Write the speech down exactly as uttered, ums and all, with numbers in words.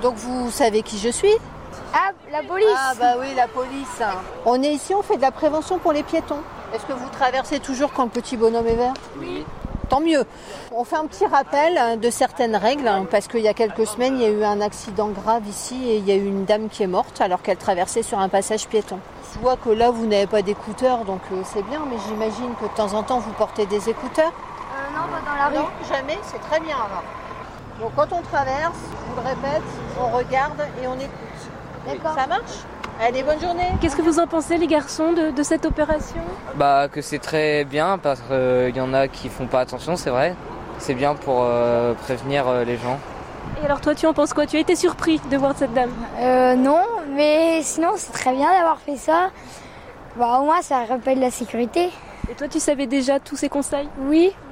Donc vous savez qui je suis ? Ah, la police. Ah bah oui, la police. On est ici, on fait de la prévention pour les piétons. Est-ce que vous traversez toujours quand le petit bonhomme est vert ? Oui. Tant mieux. On fait un petit rappel de certaines règles, parce qu'il y a quelques semaines, il y a eu un accident grave ici et il y a eu une dame qui est morte alors qu'elle traversait sur un passage piéton. Je vois que là, vous n'avez pas d'écouteurs, donc c'est bien, mais j'imagine que de temps en temps, vous portez des écouteurs ? Euh, non, pas dans la rue. Non, jamais, c'est très bien alors. Donc quand on traverse, je vous le répète, on regarde et on écoute. D'accord. Ça marche ? Allez, bonne journée. Qu'est-ce que vous en pensez, les garçons, de, de cette opération ? Bah que c'est très bien parce qu'il euh, y en a qui font pas attention, c'est vrai. C'est bien pour euh, prévenir euh, les gens. Et alors toi, tu en penses quoi ? Tu as été surpris de voir cette dame ? Euh, non, mais sinon, c'est très bien d'avoir fait ça. Bah, au moins, ça rappelle la sécurité. Et toi, tu savais déjà tous ces conseils ? Oui,